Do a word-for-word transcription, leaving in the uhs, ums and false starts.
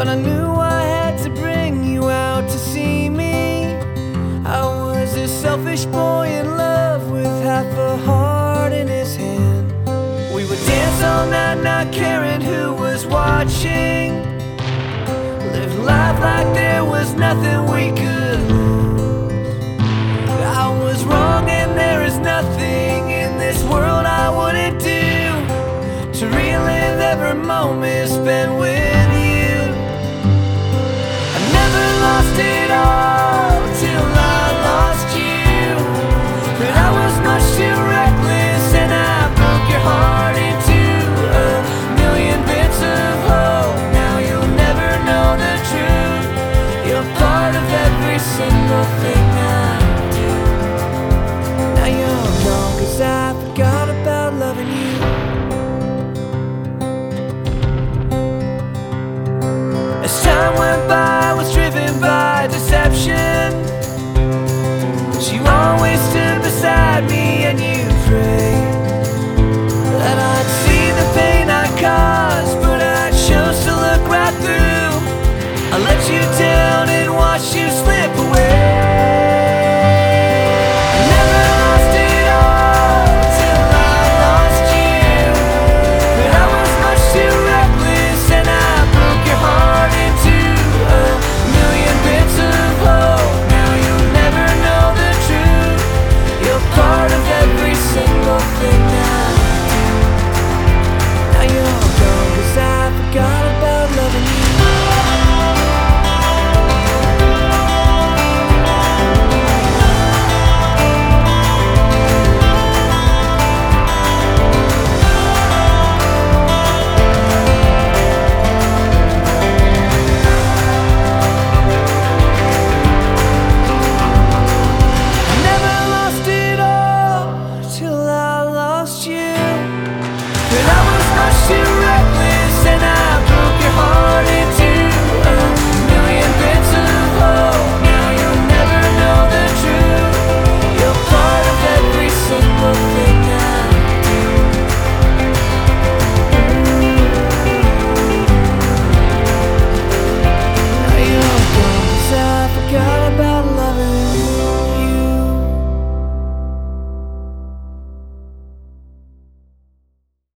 but I knew I had to bring you out to see me. I was a selfish boy in love with half a heart in his hand. We would dance all night, not caring who was watching. Live life like there was nothing we could lose. I was wrong and there is nothing in this world I wouldn't do to relive every moment spent with you. I never lost it all till I lost you, but I was much too reckless and I broke your heart into a million bits of hope. Now you'll never know the truth. You're part of every single thing I do. Now you're gone 'cause I forgot about loving you. As time went by, I was driven by deception. But you always stood